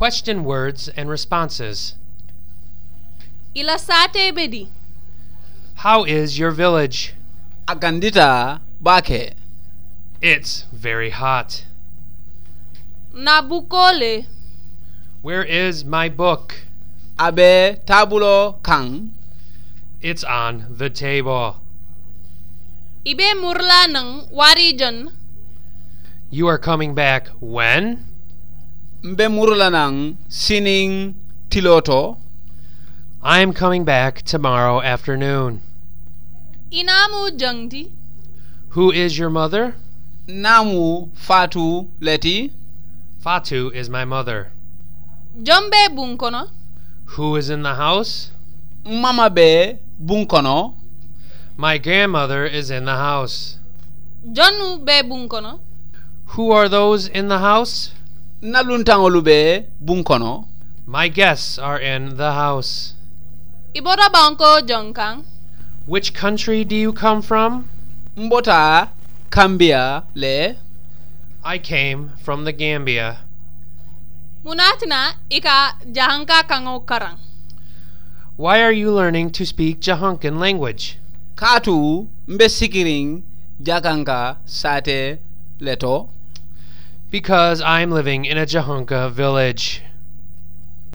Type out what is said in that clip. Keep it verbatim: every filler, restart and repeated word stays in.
Question words and responses. Ila sate bedi. How is your village? Agandita bake. It's very hot. Nabukole. Where is my book? Abe tabulo kang. It's on the table. Ibe murla ng warijan. You are coming back when? Mbe murla nang sining tiloto. I am coming back tomorrow afternoon. Inamu jangdi. Who is your mother? Namu Fatu leti. Fatu is my mother. Jombe bunkono. Who is in the house? Mama be bunkono. My grandmother is in the house. Jonu be bunkono. Who are those in the house? Naluntangolu be bunkono. My guests are in the house. Ibora banko jonkang. Which country do you come from? Mbota Kambia le. I came from the Gambia. Munatina ika jahanka kango karang. Why are you learning to speak Jahunkan language? Katu mbe sikiring jakanka sate leto. Because I'm living in a Jahunka village.